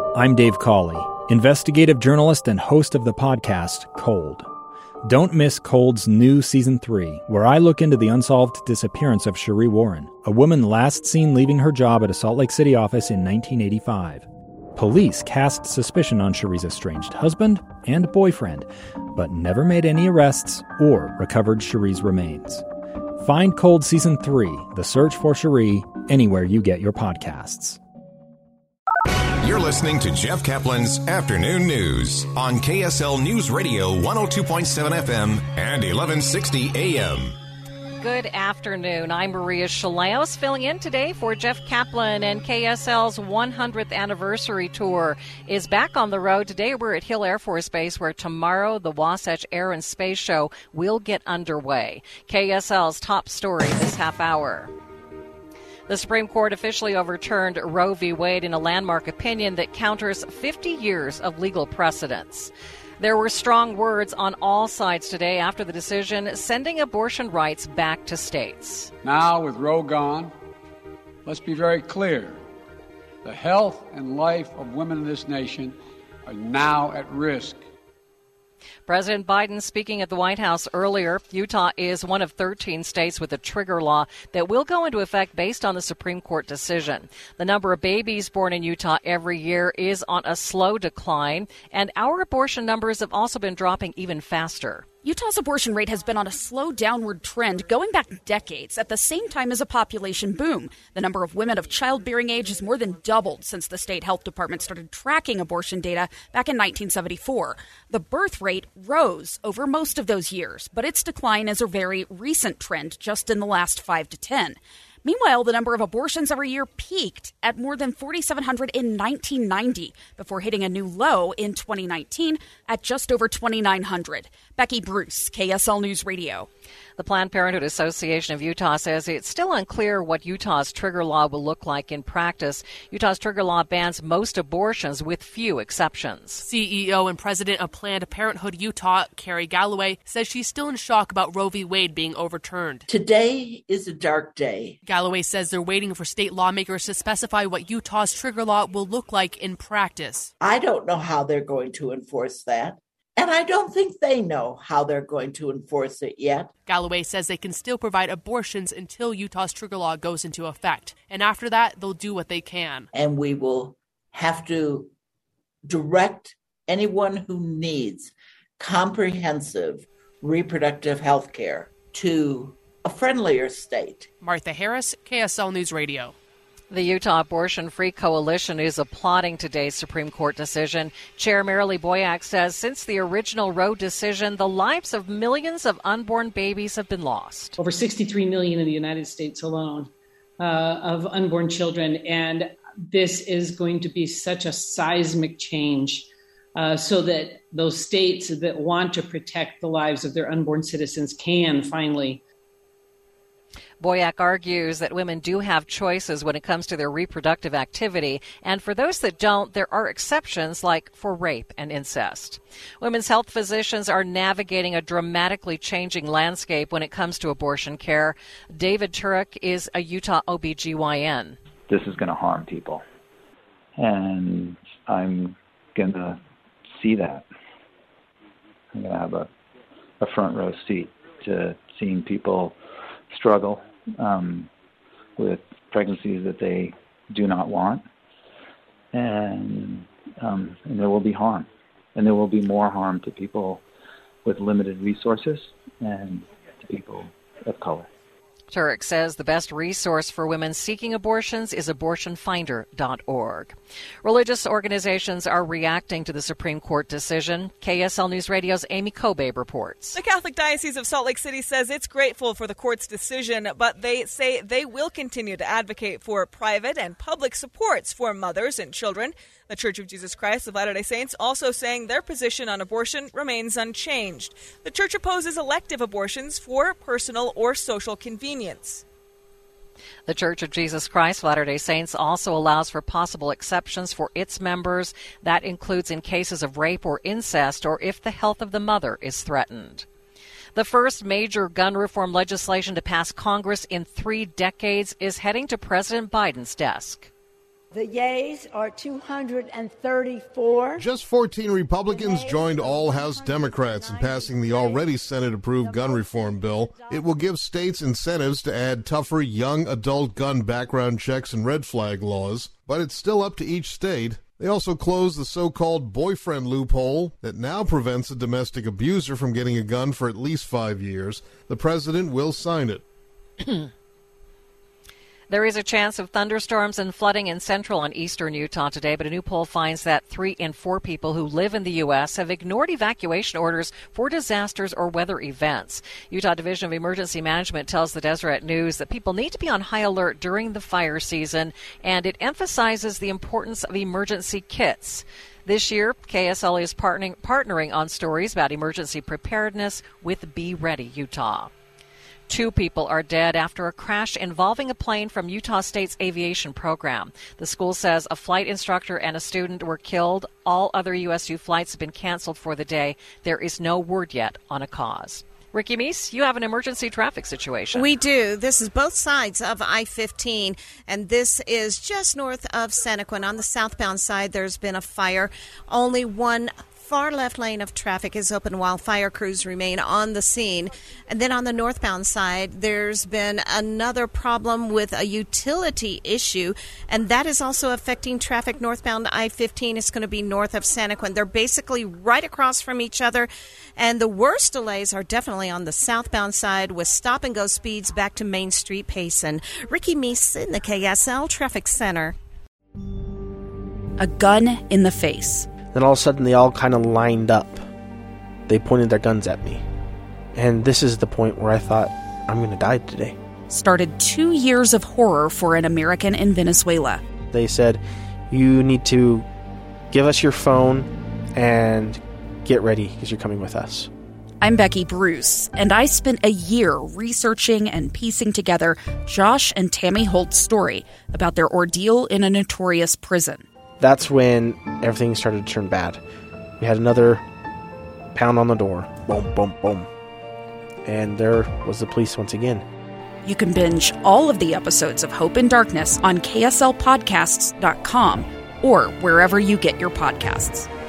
I'm Dave Cawley, investigative journalist and host of the podcast Cold. Don't miss Cold's new Season 3, where I look into the unsolved disappearance of Sheree Warren, a woman last seen leaving her job at a Salt Lake City office in 1985. Police cast suspicion on Sheree's estranged husband and boyfriend, but never made any arrests or recovered Sheree's remains. Find Cold Season 3, The Search for Sheree, anywhere you get your podcasts. You're listening to Jeff Kaplan's Afternoon News on KSL News Radio 102.7 FM and 1160 AM. Good afternoon. I'm Maria Chaleos, filling in today for Jeff Kaplan, and KSL's 100th anniversary tour is back on the road. Today we're at Hill Air Force Base, where tomorrow the Wasatch Air and Space Show will get underway. KSL's top story this half hour. The Supreme Court officially overturned Roe v. Wade in a landmark opinion that counters 50 years of legal precedents. There were strong words on all sides today after the decision, sending abortion rights back to states. Now, with Roe gone, let's be very clear. The health and life of women in this nation are now at risk. President Biden speaking at the White House earlier. Utah is one of 13 states with a trigger law that will go into effect based on the Supreme Court decision. The number of babies born in Utah every year is on a slow decline, and our abortion numbers have also been dropping even faster. Utah's abortion rate has been on a slow downward trend going back decades at the same time as a population boom. The number of women of childbearing age has more than doubled since the state health department started tracking abortion data back in 1974. The birth rate rose over most of those years, but its decline is a very recent trend just in the last 5 to 10. Meanwhile, the number of abortions every year peaked at more than 4,700 in 1990 before hitting a new low in 2019 at just over 2,900. Becky Bruce, KSL News Radio. The Planned Parenthood Association of Utah says it's still unclear what Utah's trigger law will look like in practice. Utah's trigger law bans most abortions with few exceptions. CEO and president of Planned Parenthood Utah, Carrie Galloway, says she's still in shock about Roe v. Wade being overturned. Today is a dark day. Galloway says they're waiting for state lawmakers to specify what Utah's trigger law will look like in practice. I don't know how they're going to enforce that. And I don't think they know how they're going to enforce it yet. Galloway says they can still provide abortions until Utah's trigger law goes into effect. And after that, they'll do what they can. And we will have to direct anyone who needs comprehensive reproductive health care to a friendlier state. Martha Harris, KSL News Radio. The Utah Abortion-Free Coalition is applauding today's Supreme Court decision. Chair Marilee Boyack says since the original Roe decision, the lives of millions of unborn babies have been lost. Over 63 million in the United States alone of unborn children. And this is going to be such a seismic change so that those states that want to protect the lives of their unborn citizens can finally. Boyack argues that women do have choices when it comes to their reproductive activity, and for those that don't, there are exceptions like for rape and incest. Women's health physicians are navigating a dramatically changing landscape when it comes to abortion care. David Turek is a Utah OBGYN. This is going to harm people, and I'm going to see that. I'm going to have a front row seat to seeing people struggle with pregnancies that they do not want, and there will be harm, and there will be more harm to people with limited resources and to people of color. Turek says the best resource for women seeking abortions is abortionfinder.org. Religious organizations are reacting to the Supreme Court decision. KSL News Radio's Amy Kobe reports. The Catholic Diocese of Salt Lake City says it's grateful for the court's decision, but they say they will continue to advocate for private and public supports for mothers and children. The Church of Jesus Christ of Latter-day Saints also saying their position on abortion remains unchanged. The church opposes elective abortions for personal or social convenience. The Church of Jesus Christ of Latter-day Saints also allows for possible exceptions for its members. That includes in cases of rape or incest or if the health of the mother is threatened. The first major gun reform legislation to pass Congress in 3 decades is heading to President Biden's desk. The yeas are 234. Just 14 Republicans joined all House Democrats in passing the already Senate-approved gun reform bill. It will give states incentives to add tougher young adult gun background checks and red flag laws, but it's still up to each state. They also closed the so-called boyfriend loophole that now prevents a domestic abuser from getting a gun for at least 5 years. The president will sign it. There is a chance of thunderstorms and flooding in central and eastern Utah today, but a new poll finds that 3 in 4 people who live in the U.S. have ignored evacuation orders for disasters or weather events. Utah Division of Emergency Management tells the Deseret News that people need to be on high alert during the fire season, and it emphasizes the importance of emergency kits. This year, KSL is partnering on stories about emergency preparedness with Be Ready Utah. 2 people are dead after a crash involving a plane from Utah State's aviation program. The school says a flight instructor and a student were killed. All other USU flights have been canceled for the day. There is no word yet on a cause. Ricky Meese, you have an emergency traffic situation. We do. This is both sides of I-15, and this is just north of Santaquin. On the southbound side, there's been a fire. Only one far left lane of traffic is open while fire crews remain on the scene. And then on the northbound side, there's been another problem with a utility issue, and that is also affecting traffic northbound I-15. It's going to be north of Santaquin. They're basically right across from each other, and the worst delays are definitely on the southbound side with stop-and-go speeds back to Main Street Payson. Ricky Meese in the KSL Traffic Center. A gun in the face. Then all of a sudden, they all kind of lined up. They pointed their guns at me. And this is the point where I thought, I'm going to die today. Started 2 years of horror for an American in Venezuela. They said, you need to give us your phone and get ready because you're coming with us. I'm Becky Bruce, and I spent a year researching and piecing together Josh and Tammy Holt's story about their ordeal in a notorious prison. That's when everything started to turn bad. We had another pound on the door. Boom, boom, boom. And there was the police once again. You can binge all of the episodes of Hope in Darkness on KSLpodcasts.com or wherever you get your podcasts.